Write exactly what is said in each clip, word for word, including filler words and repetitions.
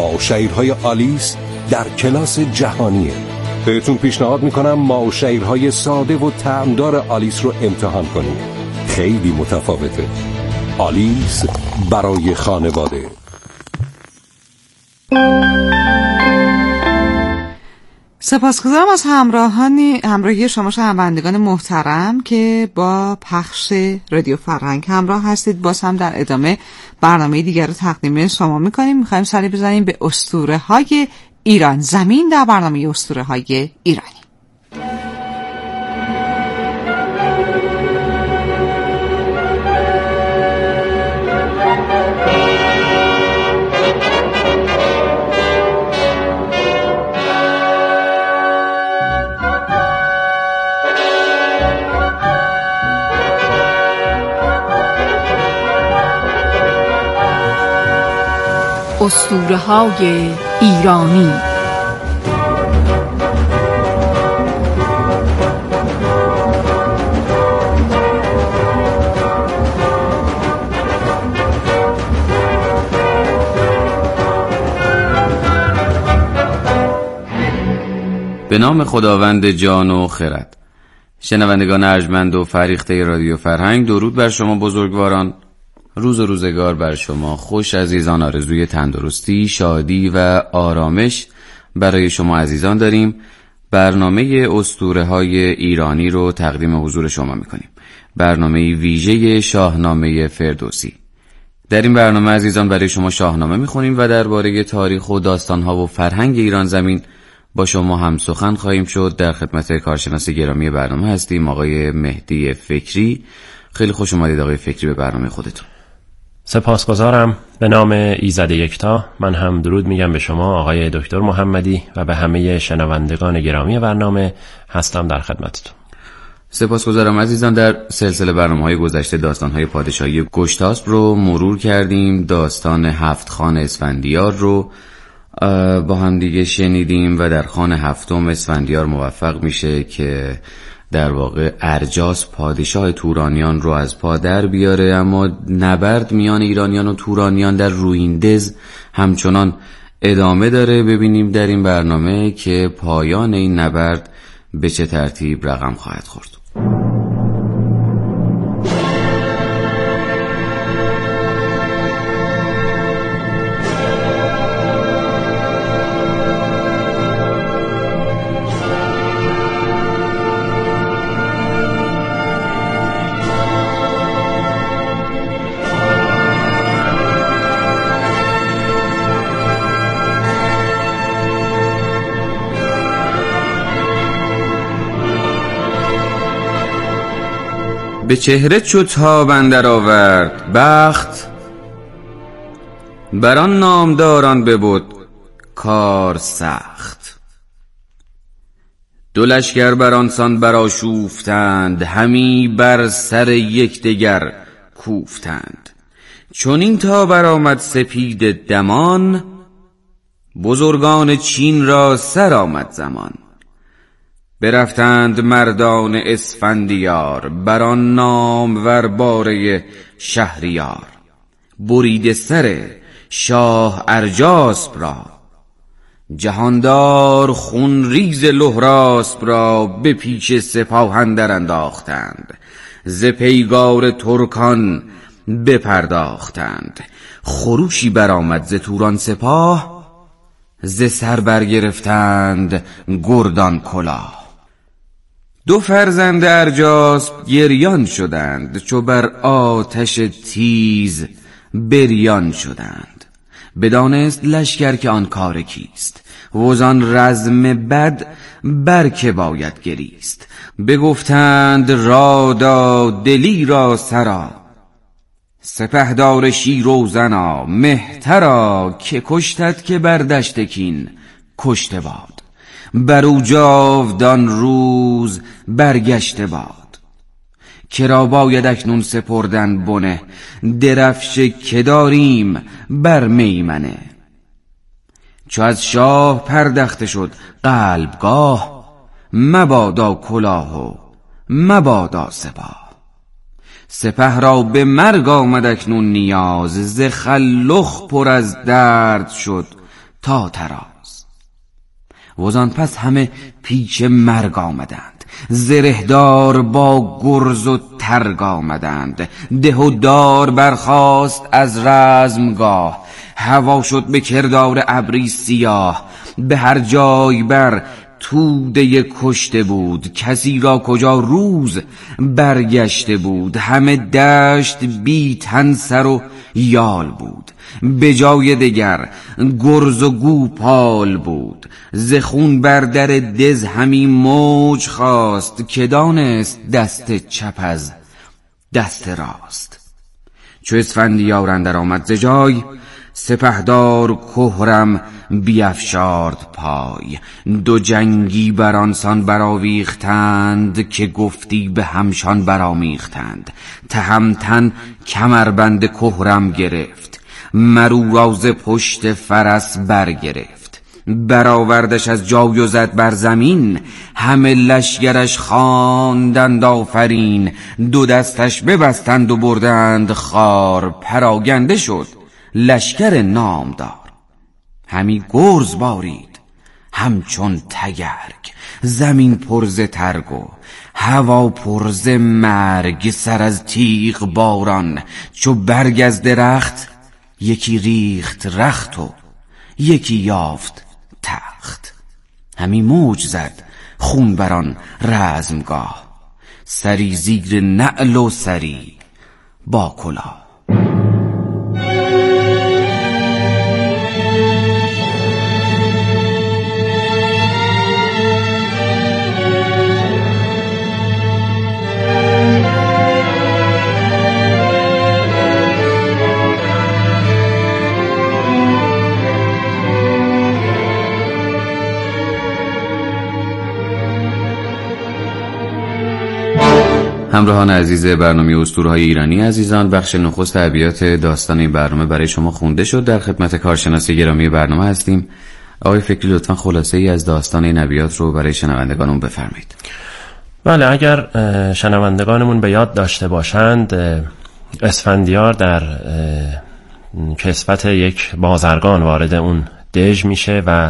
ما و شعیرهای آلیس در کلاس جهانیه. بهتون پیشنهاد میکنم ما و شعیرهای ساده و طعمدار آلیس رو امتحان کنید. خیلی متفاوته. آلیس برای خانواده. سپاسگزارم از همراهانی همراهی شما شنوندگان محترم که با پخش رادیو فرهنگ همراه هستید. باز هم در ادامه برنامه دیگر رو تقدیم شما میکنیم. میخوایم سری بزنیم به اسطوره های ایران زمین در برنامه اسطوره های ایرانی. اسطوره‌های ایرانی. به نام خداوند جان و خرد. شنوندگان ارجمند و فریخته رادیو فرهنگ، درود بر شما بزرگواران. روز و روزگار بر شما خوش عزیزان. آرزوی تندرستی، شادی و آرامش برای شما عزیزان داریم. برنامه اسطوره‌های ایرانی رو تقدیم حضور شما می‌کنیم. برنامه ویژه شاهنامه فردوسی. در این برنامه عزیزان برای شما شاهنامه می‌خونیم و درباره تاریخ و داستان‌ها و فرهنگ ایران زمین با شما هم سخن خواهیم شد. در خدمت کارشناس گرامی برنامه هستیم آقای مهدی فکری. خیلی خوش اومدید آقای فکری به برنامه خودتون. سپاسگزارم. به نام ایزد یکتا من هم درود میگم به شما آقای دکتر محمدی و به همه شنوندگان گرامی برنامه. هستم در خدمتتون. سپاسگزارم عزیزان. در سلسله برنامه‌های گذشته داستان‌های پادشاهی گشتاسپ رو مرور کردیم. داستان هفت خان اسفندیار رو با هم دیگه شنیدیم و در خان هفتم اسفندیار موفق میشه که در واقع ارجاس پادشاه تورانیان رو از پا در بیاره، اما نبرد میان ایرانیان و تورانیان در رویندز همچنان ادامه داره. ببینیم در این برنامه که پایان این نبرد به چه ترتیب رقم خواهد خورد. به چهره چو تاب اندر آورد بخت، بران نامداران ببد کار سخت. دو لشکر برانسان برآشوفتند، همی بر سر یکدیگر کوفتند. چون این تا برآمد سپید دمان، بزرگان چین را سر آمد زمان. برفتند مردان اسفندیار، بران نام ور باره شهریار. برید سر شاه ارجاسپ را، جهاندار خون ریز لهراسپ را. به پیش سپاه اندر انداختند، ز پیگار ترکان بپرداختند. خروشی برآمد ز توران سپاه، ز سر برگرفتند گردان کلاه. دو فرزند ارجاسپ گریان شدند، چو بر آتش تیز بریان شدند. بدانست لشکر که آن کار کیست، وزان رزم بد بر که باید گریست. بگفتند رادا دلی را سرا، سپهدار شیروزنا مهترا. که کشتت که بر دشت کین کشته باد، برو جاودان روز برگشته باد. کرا باید اکنون سپردن بنه، درفش که داریم بر میمنه. چو از شاه پردخته شد قلبگاه، مبادا کلاه و مبادا سپاه. سپه را به مرگ آمد اکنون نیاز، ز خلخ پر از درد شد تا تراز. وزان پس همه پیش مرگ آمدند، زرهدار با گرز و ترگ آمدند. ده و دار برخاست از رزمگاه، هوا شد به کردار ابری سیاه. به هر جای بر توده کشته بود، کسی را کجا روز برگشته بود. همه دشت بی تن سر و یال بود، به جای دگر گرز و گوپال بود. ز خون بر در دز همی موج خواست، که دانست دست چپ از دست راست. چو اسفندیار اندر آمد ز جای، سپهدار کهرم بیفشارد پای. دو جنگی برانسان برآویختند، که گفتی به همشان برآمیختند. تهمتن کمربند کهرم گرفت، مرو را ز پشت فرس برگرفت. برآوردش از جای و زد بر زمین، همه لشگرش خواندند آفرین. دو دستش ببستند و بردند خوار، پراگنده شد لشکر نامدار. همی گرز بارید همچون تگرگ، زمین پر ز ترگ و هوا پر ز مرگ. سر از تیغ باران چو برگ از درخت، یکی ریخت رخت و یکی یافت تخت. همی موج زد خون بران رزمگاه، سری زیر نعل و سری با کلاه. همراهان عزیز برنامه اسطوره‌های ایرانی عزیزان، بخش نخست ابیات داستان این برنامه برای شما خونده شد. در خدمت کارشناس گرامی برنامه هستیم. آقای فکری لطفاً خلاصه ای از داستان این ابیات رو برای شنوندگانمون بفرمایید. بله، اگر شنوندگانمون به یاد داشته باشند، اسفندیار در کسوت یک بازرگان وارد اون دژ میشه و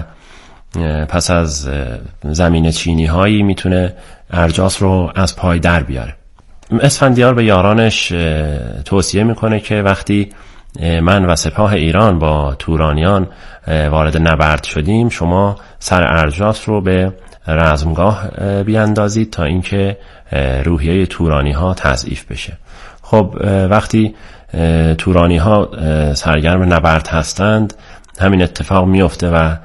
پس از زمین چینی هایی میتونه ارجاس رو از پای در بیاره. اسفندیار به یارانش توصیه میکنه که وقتی من و سپاه ایران با تورانیان وارد نبرد شدیم، شما سر ارجاس رو به رزمگاه بیاندازید تا اینکه روحیه تورانی ها تضعیف بشه. خب وقتی تورانی ها سرگرم نبرد هستند، همین اتفاق میفته و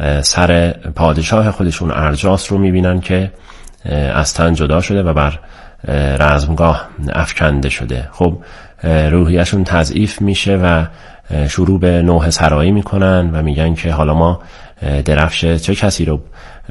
سر پادشاه خودشون ارجاس رو میبینن که از تن جدا شده و بر رزمگاه افکنده شده. خب روحیشون تضعیف میشه و شروع به نوحه سرایی میکنن و میگن که حالا ما درفش چه کسی رو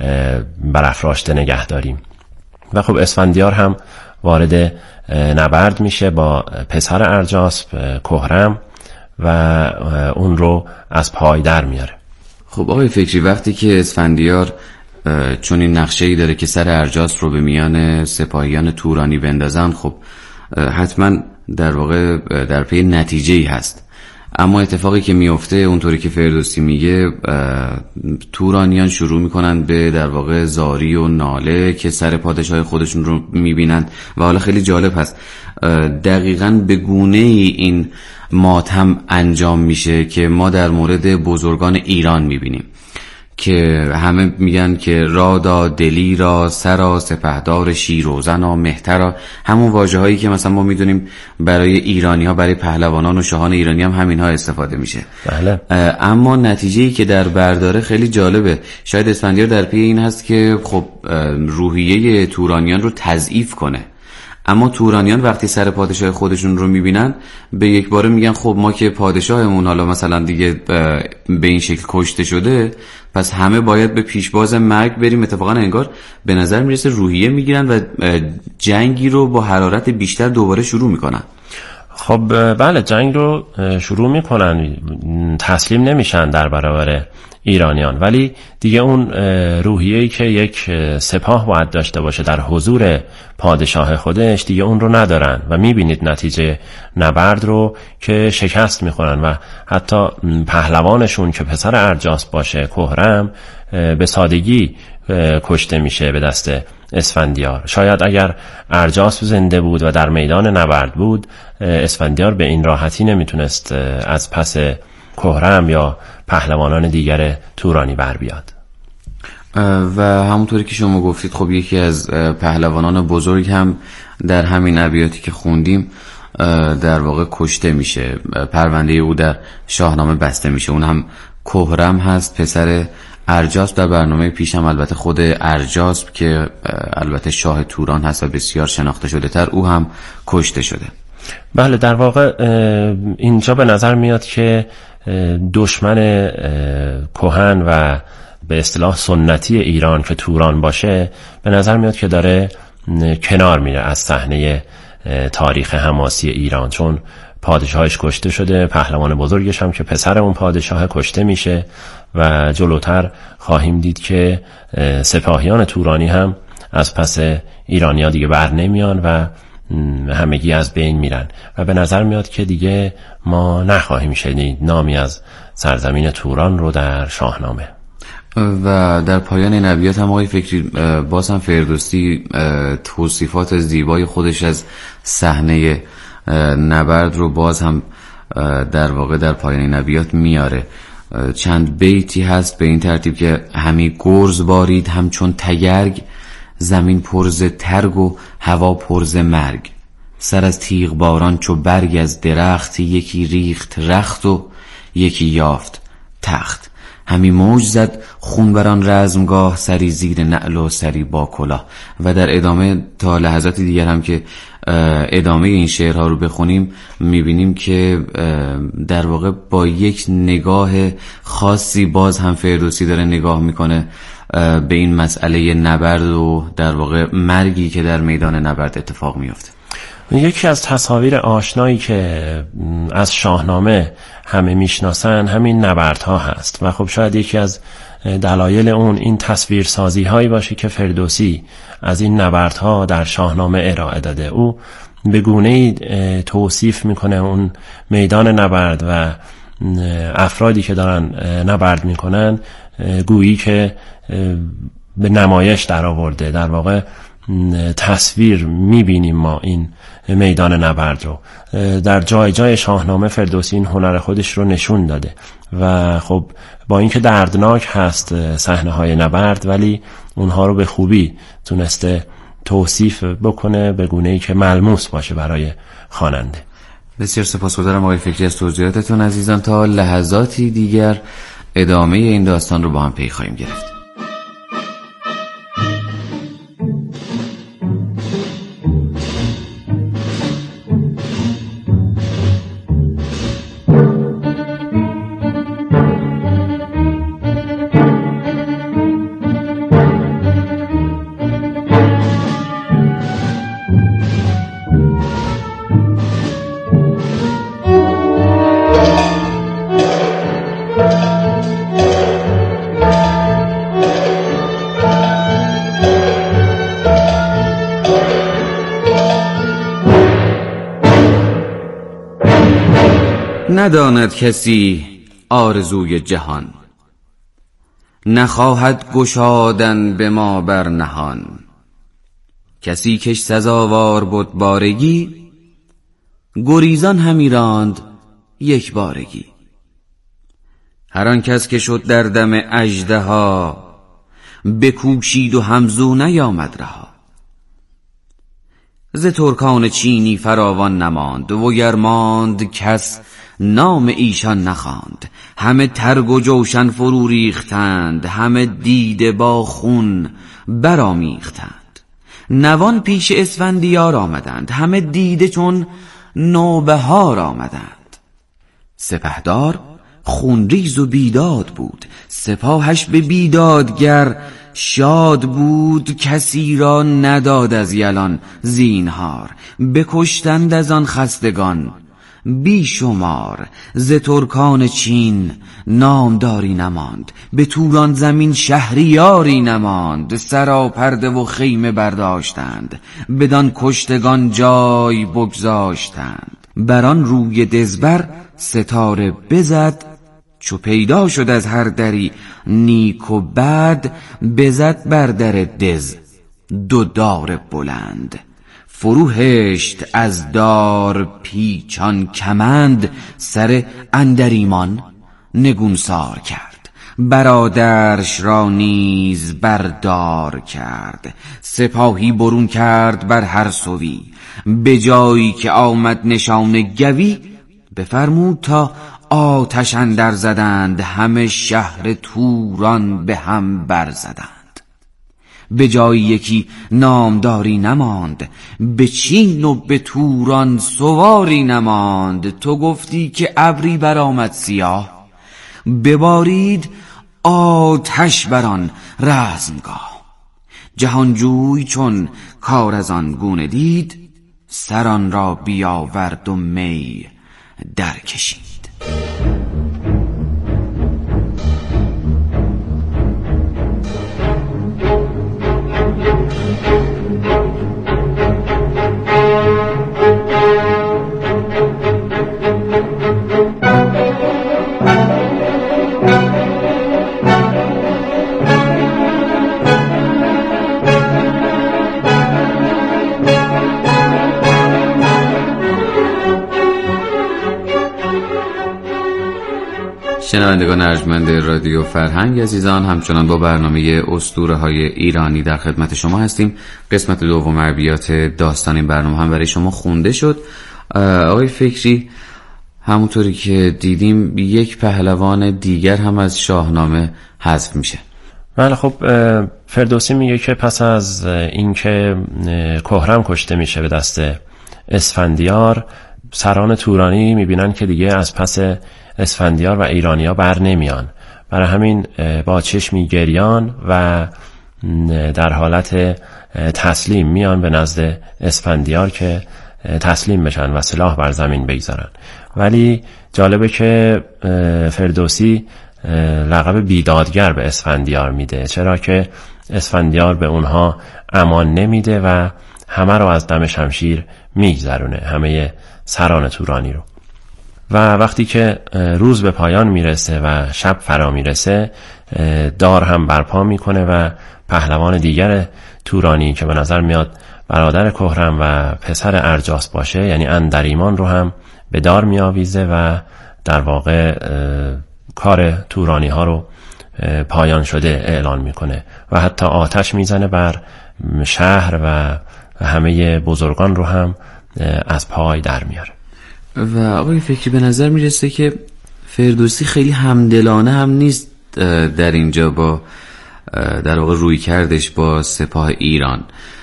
برافراشته نگه داریم. و خب اسفندیار هم وارد نبرد میشه با پسر ارجاس کهرم و اون رو از پای در میاره. خب آقای فکری، وقتی که اسفندیار چون این نقشه‌ای داره که سر ارجاس رو به میان سپاهیان تورانی بندازن، خب حتما در واقع در پی نتیجه‌ای هست. اما اتفاقی که میفته اونطوری که فردوسی میگه، تورانیان شروع میکنن به در واقع زاری و ناله که سر پادشاه خودشون رو میبینن و حالا خیلی جالب هست دقیقاً به گونه ای این ماتم انجام میشه که ما در مورد بزرگان ایران میبینیم که همه میگن که رادا دلی را سرا سپهدار شیروزنا مهترا، همون واژه هایی که مثلا ما میدونیم برای ایرانی ها، برای پهلوانان و شاهان ایرانی هم همین ها استفاده میشه. بله. اما نتیجه‌ای که در برداره خیلی جالبه. شاید اسفندیار در پی این هست که خب روحیه تورانیان رو تضعیف کنه، اما تورانیان وقتی سر پادشاه خودشون رو میبینن به یک باره میگن خب ما که پادشاهمون حالا مثلا دیگه به این شکل کشته شده، پس همه باید به پیشباز مرگ بریم. اتفاقا انگار به نظر میرسه روحیه میگیرن و جنگی رو با حرارت بیشتر دوباره شروع میکنن. خب بله، جنگ رو شروع میکنن، تسلیم نمیشن در برابر ایرانیان، ولی دیگه اون روحیه‌ای که یک سپاه باید داشته باشه در حضور پادشاه خودش دیگه اون رو ندارن و میبینید نتیجه نبرد رو که شکست میخورن و حتی پهلوانشون که پسر ارجاس باشه، کهرم، به سادگی کشته میشه به دست اسفندیار. شاید اگر ارجاس زنده بود و در میدان نبرد بود، اسفندیار به این راحتی نمیتونست از پس کهرم یا پهلوانان دیگر تورانی بر بیاد. و همونطوری که شما گفتید، خب یکی از پهلوانان بزرگ هم در همین ابیاتی که خوندیم در واقع کشته میشه، پرونده او در شاهنامه بسته میشه. اون هم کهرم هست، پسر ارجاسپ. در برنامه پیشم البته خود ارجاسپ که البته شاه توران هست و بسیار شناخته شده تر، او هم کشته شده. بله، در واقع اینجا به نظر میاد که دشمن کهن و به اصطلاح سنتی ایران که توران باشه، به نظر میاد که داره کنار میره از صحنه تاریخ حماسی ایران، چون پادشاهش کشته شده، پهلوان بزرگش هم که پسر اون پادشاه کشته میشه و جلوتر خواهیم دید که سپاهیان تورانی هم از پس ایرانیا دیگه بر نمیان و همگی از بین میرن و به نظر میاد که دیگه ما نخواهیم شنید نامی از سرزمین توران رو در شاهنامه. و در پایان این ابیات هم آقای فکری باز هم فردوسی توصیفات زیبای خودش از صحنه نبرد رو باز هم در واقع در پایان این ابیات میاره. چند بیتی هست به این ترتیب که همی گرز بارید همچون تگرگ، زمین پرز ترگ و هوا پرز مرگ. سر از تیغ باران چو برگ از درخت، یکی ریخت رخت و یکی یافت تخت. همی موج زد خون بران رزمگاه، سری زیر نعل و سری با کلاه. و در ادامه تا لحظات دیگر هم که ادامه این شعرها رو بخونیم میبینیم که در واقع با یک نگاه خاصی باز هم فردوسی داره نگاه میکنه به این مسئله نبرد و در واقع مرگی که در میدان نبرد اتفاق میفته. یکی از تصاویر آشنایی که از شاهنامه همه میشناسن همین نبردها هست و خب شاید یکی از دلایل اون این تصویرسازی هایی باشه که فردوسی از این نبردها در شاهنامه ارائه داده. او به گونه‌ای توصیف میکنه اون میدان نبرد و افرادی که دارن نبرد میکنن گویی که به نمایش در آورده. در واقع تصویر میبینیم ما این میدان نبرد رو. در جای جای شاهنامه فردوسی این هنر خودش رو نشون داده و خب با اینکه دردناک هست صحنه های نبرد، ولی اونها رو به خوبی تونسته توصیف بکنه به گونه‌ای که ملموس باشه برای خواننده. بسیار سپاسگزارم آقای فکری از توضیحاتتون عزیزان. تا لحظاتی دیگر ادامه این داستان رو با هم پی خواهیم گرفت. نداند کسی آرزوی جهان، نخواهد گشادن به ما بر نهان. کسی کش سزاوار بود بارگی، گریزان همی راند یک بارگی. هر آن کس که شد در دم اژدها، بکوشید و همزو نیامد رها. ز ترکان چینی فراوان نماند، و گر ماند کس نام ایشان نخواند. همه ترگ و جوشن فرو ریختند، همه دیده با خون برآمیختند. نوان پیش اسفندیار آمدند، همه دیده چون نوبهار آمدند. سپهدار خونریز و بیداد بود، سپاهش به بیدادگر شاد بود. کسی را نداد از یلان زینهار، بکشتند از آن خستگان بی شمار ز ترکان چین نامداری نماند، به توران زمین شهریاری نماند. سراپرده و خیمه برداشتند، بدان کشتگان جای بگذاشتند. بران روی دزبر ستاره بزد، چو پیدا شد از هر دری نیک و بد. بزد بر در دز دو دار بلند، فرو هشت از دار پیچان کمند. سر اندریمان نگونسار کرد، برادرش را نیز بردار کرد. سپاهی برون کرد بر هر سوی، به جایی که آمد نشان گوی. بفرمود تا آتش اندر زدند، همه شهر توران به هم برزدند. به جای یکی نامداری نماند، به چین و به توران سواری نماند. تو گفتی که ابری برآمد سیاه، ببارید آتش بران رزمگاه. جهانجوی چون کار از آن گونه دید، سران را بیاورد و می در کشید. شنوندگان ارجمند رادیو فرهنگ عزیزان، همچنان با برنامه اسطوره‌های ایرانی در خدمت شما هستیم. قسمت دوم ابیات داستان این برنامه هم برای شما خونده شد. آقای فکری، همونطوری که دیدیم یک پهلوان دیگر هم از شاهنامه حذف میشه. بله، خب فردوسی میگه که پس از اینکه کهرم کشته میشه به دست اسفندیار، سران تورانی میبینن که دیگه از پس اسفندیار و ایرانیا بر نمیان. برای همین با چشمی گریان و در حالت تسلیم میان به نزد اسفندیار که تسلیم بشن و سلاح بر زمین بگذارن. ولی جالبه که فردوسی لقب بیدادگر به اسفندیار میده، چرا که اسفندیار به اونها امان نمیده و همه رو از دم شمشیر میگذرونه، همه سران تورانی رو. و وقتی که روز به پایان میرسه و شب فرا میرسه، دار هم برپا میکنه و پهلوان دیگر تورانی که به نظر میاد برادر کهرم و پسر ارجاس باشه، یعنی اندریمان رو هم به دار میآویزه و در واقع کار تورانی ها رو پایان شده اعلان میکنه و حتی آتش میزنه بر شهر و همه بزرگان رو هم از پای در میاره. و آقای فکری، به نظر میرسه که فردوسی خیلی همدلانه هم نیست در اینجا با در واقع روی کردش با سپاه ایران.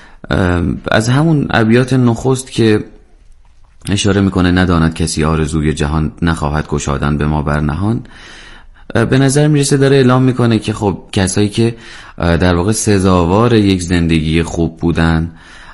از همون ابیات نخست که اشاره میکنه نداند کسی آرزوی جهان، نخواهد گشادن به ما بر نهان، به نظر میرسه داره اعلام میکنه که خب کسایی که در واقع سزاوار یک زندگی خوب بودن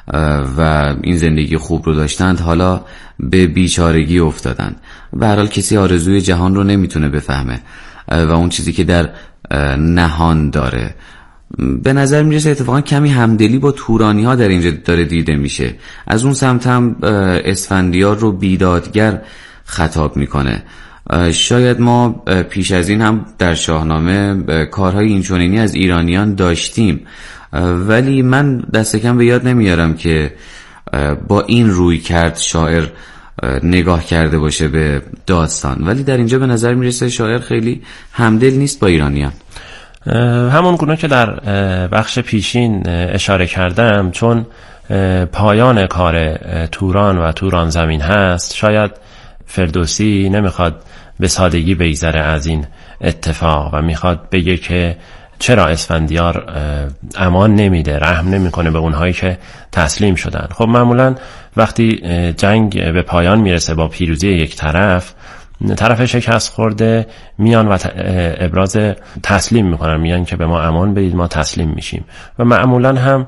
و این زندگی خوب رو داشتند، حالا به بیچارگی افتادن. به هر حال کسی آرزوی جهان رو نمیتونه بفهمه و اون چیزی که در نهان داره. به نظر میرسه اتفاقا کمی همدلی با تورانی ها در اینجا داره دیده میشه. از اون سمت هم اسفندیار رو بیدادگر خطاب میکنه. شاید ما پیش از این هم در شاهنامه کارهای اینچنینی از ایرانیان داشتیم، ولی من دست کم به یاد نمیارم که با این روی کرد شاعر نگاه کرده باشه به داستان. ولی در اینجا به نظر میرسه شاعر خیلی همدل نیست با ایرانیان. همون گونه که در بخش پیشین اشاره کردم، چون پایان کار توران و توران زمین هست، شاید فردوسی نمیخواد به سادگی بگذره از این اتفاق و میخواد بگه که چرا اسفندیار امان نمیده، رحم نمیکنه به اونهایی که تسلیم شدن. خب معمولا وقتی جنگ به پایان میرسه با پیروزی یک طرف، طرف شکست خورده میان و ابراز تسلیم میکنن، میان که به ما امان بدید، ما تسلیم میشیم و معمولا هم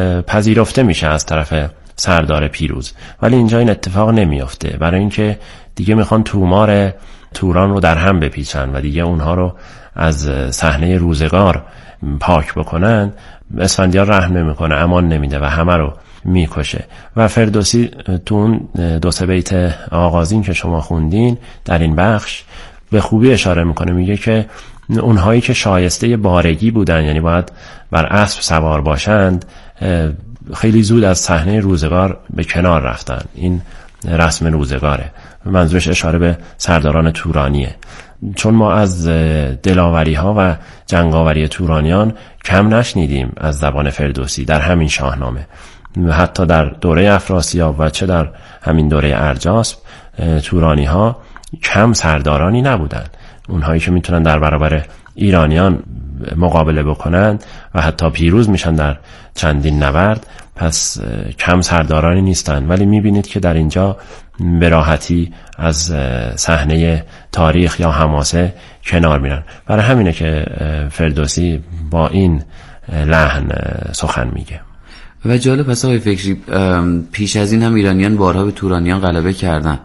پذیرفته میشه از طرف سردار پیروز. ولی اینجا این اتفاق نمیفته، برای اینکه دیگه میخوان تومار توران رو در هم بپیچن و دیگه اونها رو از صحنه روزگار پاک بکنن، اسفندیار رحم نمیکنه، امان نمیده و همه رو میکشه. و فردوسی تو اون دو سه بیت آغازین که شما خوندین در این بخش به خوبی اشاره میکنه، میگه که اونهایی که شایسته بارگی بودن، یعنی باید بر اسب سوار باشند، خیلی زود از صحنه روزگار به کنار رفتن. این رسم روزگاره. منظورش اشاره به سرداران تورانیه، چون ما از دلاوری ها و جنگاوری تورانیان کم نشنیدیم از زبان فردوسی در همین شاهنامه. حتی در دوره افراسیاب و چه در همین دوره ارجاسپ تورانی ها کم سردارانی نبودن، اونهایی که میتونن در برابر ایرانیان مقابله بکنند و حتی پیروز میشن در چندین نبرد، پس کم سردارانی نیستن. ولی میبینید که در اینجا به راحتی از صحنه تاریخ یا حماسه کنار میرن. برای همینه که فردوسی با این لحن سخن میگه. و جالب پس آقای فکری، پیش از این هم ایرانیان بارها به تورانیان غلبه کردن،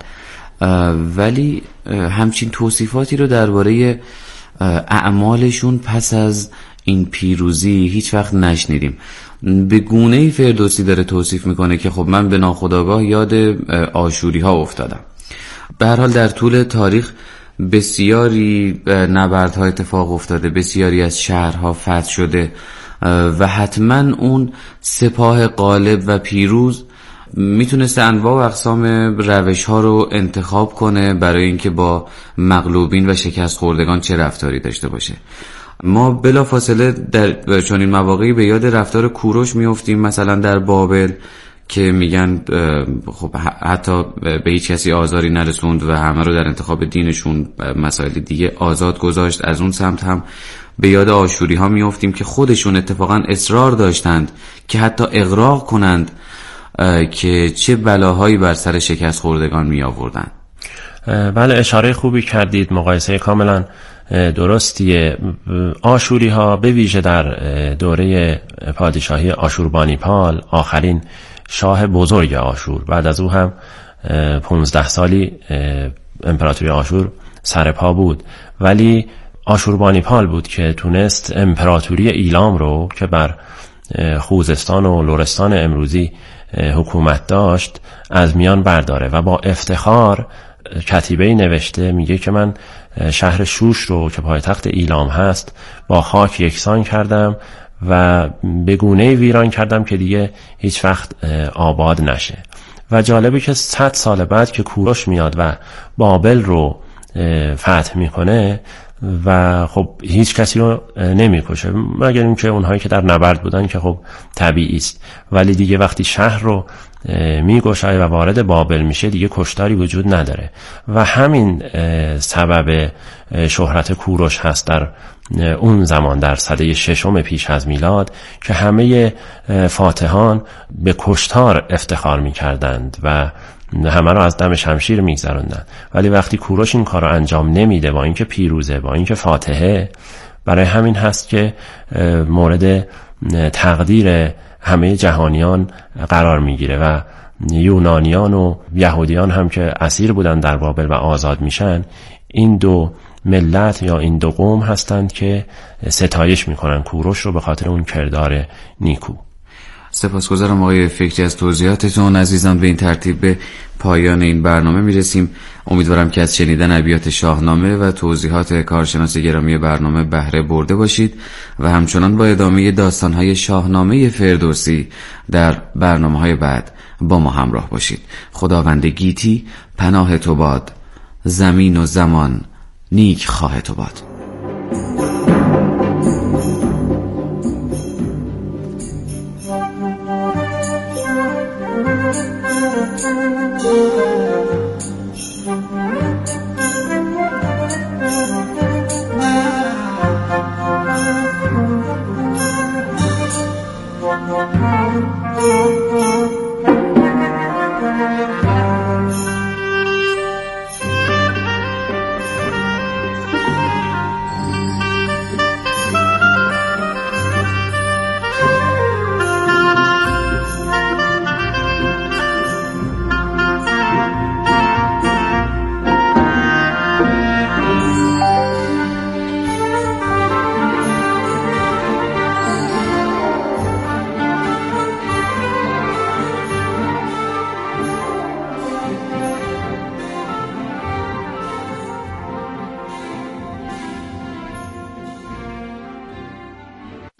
ولی همچین توصیفاتی رو درباره اعمالشون پس از این پیروزی هیچ وقت نشنیدیم. به گونه‌ای فردوسی داره توصیف میکنه که خب من به ناخودآگاه یاد آشوری ها افتادم. به هر حال در طول تاریخ بسیاری نبردها اتفاق افتاده، بسیاری از شهرها فتح شده و حتما اون سپاه غالب و پیروز میتونسته انواع و اقسام روش ها رو انتخاب کنه برای اینکه با مغلوبین و شکست خوردگان چه رفتاری داشته باشه. ما بلافاصله در چنین مواقعی به یاد رفتار کوروش میافتیم، مثلا در بابل که میگن خب حتی به هیچ کسی آزاری نرسوند و همه رو در انتخاب دینشون مسائل دیگه آزاد گذاشت. از اون سمت هم به یاد آشوری ها میافتیم که خودشون اتفاقا اصرار داشتند که حتی اغراق کنند که چه بلاهایی بر سر شکست خوردگان می آوردن. بله، اشاره خوبی کردید، مقایسه کاملا درستیه. آشوری ها به ویژه در دوره پادشاهی آشوربانیپال، آخرین شاه بزرگ آشور، بعد از او هم پونزده سالی امپراتوری آشور سرپا بود، ولی آشوربانیپال بود که تونست امپراتوری ایلام رو که بر خوزستان و لرستان امروزی حکومت داشت از میان برداره و با افتخار کتیبه‌ای نوشته، میگه که من شهر شوش رو که پایتخت ایلام هست با خاک یکسان کردم و به گونه‌ای ویران کردم که دیگه هیچ وقت آباد نشه. و جالبه که صد سال بعد که کوروش میاد و بابل رو فتح میکنه و خب هیچ کسی رو نمیکشه مگر اینکه اونهایی که در نبرد بودن که خب طبیعی است، ولی دیگه وقتی شهر رو میگشه و وارد بابل میشه دیگه کشتاری وجود نداره. و همین سبب شهرت کوروش هست در اون زمان در سده ششم پیش از میلاد که همه فاتحان به کشتار افتخار میکردند و همه رو از دم شمشیر میگذروندن، ولی وقتی کوروش این کار رو انجام نمیده با اینکه پیروزه، با اینکه فاتحه، برای همین هست که مورد تقدیر همه جهانیان قرار میگیره و یونانیان و یهودیان هم که اسیر بودن در بابل و آزاد میشن، این دو ملت یا این دو قوم هستند که ستایش میکنن کوروش رو به خاطر اون کردار نیکو. سپاسگزارم آقای فکری از توضیحاتتون. عزیزان، به این ترتیب به پایان این برنامه میرسیم. امیدوارم که از شنیدن ابیات شاهنامه و توضیحات کارشناس گرامی برنامه بهره برده باشید و همچنان با ادامه داستانهای شاهنامه فردوسی در برنامه‌های بعد با ما همراه باشید. خداوند گیتی پناه تو باد، زمین و زمان نیک خواه تو باد.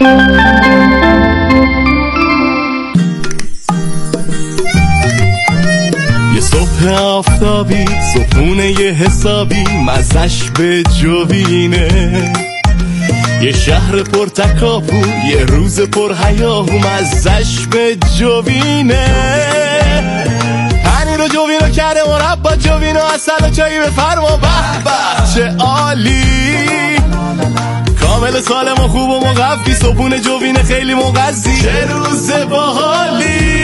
یه صبح آفتابی صبحونه یه حسابی مزش به جوینه، یه شهر پر تکاپو یه روز پر هیاهو مزش به جوینه. پنیر و جوینو کرده مربا جوینو اصل و چایی بفرما به به چه عالی، کامل سالم و خوب و مقفی صبحونه جوینه خیلی مغذی، چه روز باحالی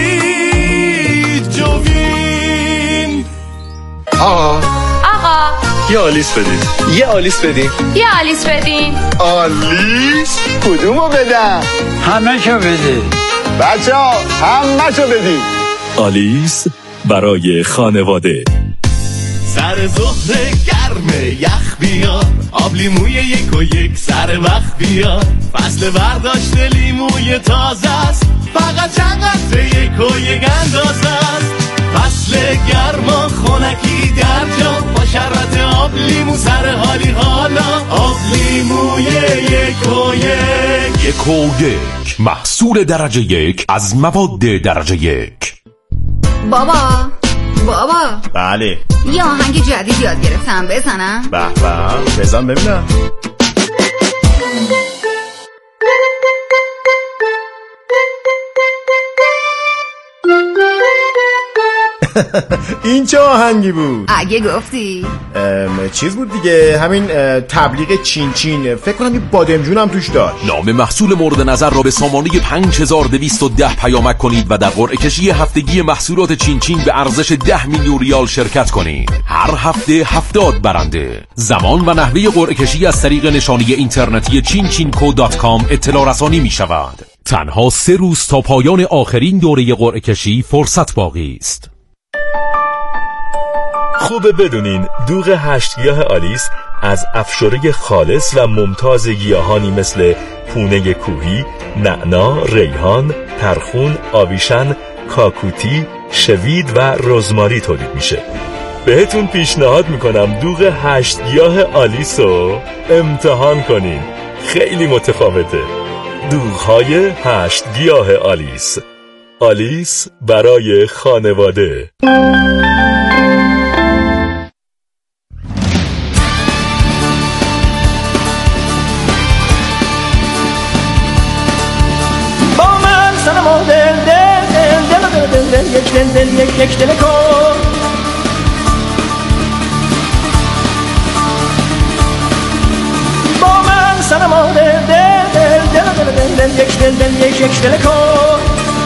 جوین. آقا آقا یه آلیس بدین، یه آلیس بدین، یه آلیس بدین. آلیس کدومو بدم؟ همه شو بدین بچه ها همه شو بدین. آلیس برای خانواده. سر ظهر گرمه یخ بیار، آب لیموی یک و یک سر وقت بیار، فصل برداشت لیموی تازه است، فقط چند قطره یک و یک اندازه است، فصل گرما خونکی در جا با شربت آب لیمو سر حالی حالا، آب لیموی یک و یک. یک و یک محصول درجه یک از مواد درجه یک. بابا بابا بله یه آهنگ جدید یاد گرفتم بزنم؟ به به بزن ببینم. این چه آهنگی بود؟ اگه گفتی چیز بود دیگه، همین تبلیغ چین چین، فکر کنم این بادمجون هم توش داشت. نام محصول مورد نظر را به سامانه پنج هزار و دویست و ده پیامک کنید و در قرعه کشی هفتگی محصولات چین چین به ارزش ده میلیون ریال شرکت کنید. هر هفته هفتاد برنده. زمان و نحوه قرعه کشی از طریق نشانی اینترنتی چین چین کو دات کام اطلاع رسانی می شود. تنها سه روز تا پایان آخرین دوره قرعه کشی فرصت باقی است. خوبه بدونین دوغ هشت گیاه آلیس از افشوره خالص و ممتاز گیاهانی مثل پونه کوهی، نعنا، ریحان، ترخون، آویشن، کاکوتی، شوید و رزماری تولید میشه. بهتون پیشنهاد میکنم دوغ هشت گیاه آلیس رو امتحان کنین، خیلی متفاوته. دوغ‌های هشت گیاه آلیس، آلیس برای خانواده. یک دل دل یک یک دل کن، با من سنما دل دل دل دل دل دل یک دل دل یک یک دل کن.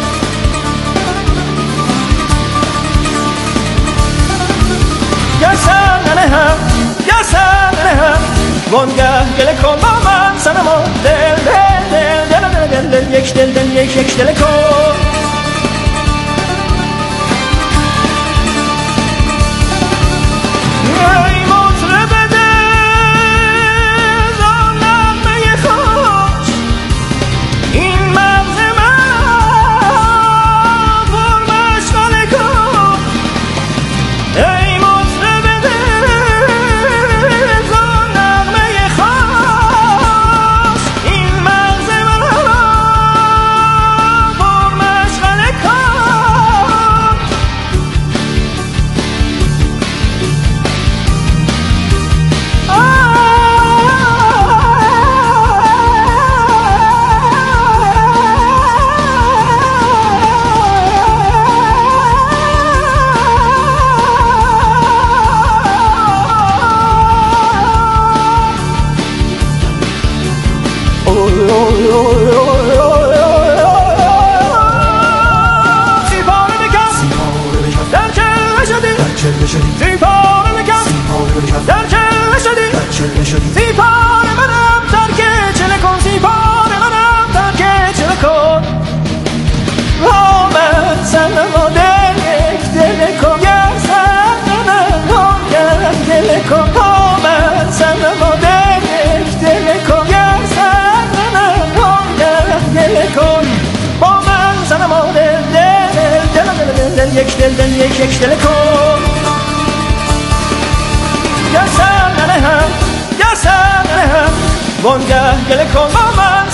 گرسن هم گرسن هم وانگه گل کن، با من سنما دل دل دل دل دل دل یک دل دل یک یک دل کن. ای مطرب دل زان نغمه خوش، این مغز من پر مشغله کن. ای مطرب دل زان نغمه خوش، این مغز من پر مشغله کن. زیپار منم ترک چله کن، زیپار منم ترک چله کن. با من سنما دل یک دل کن، گرسن منم گل کن. با من سنما دل یک دل کن، گرسن منم گل کن. با من سنما دل دل دل دل دل یک دل دل یک یک دل کن. گرسن منم گرسن منم وانگه گل کن، با من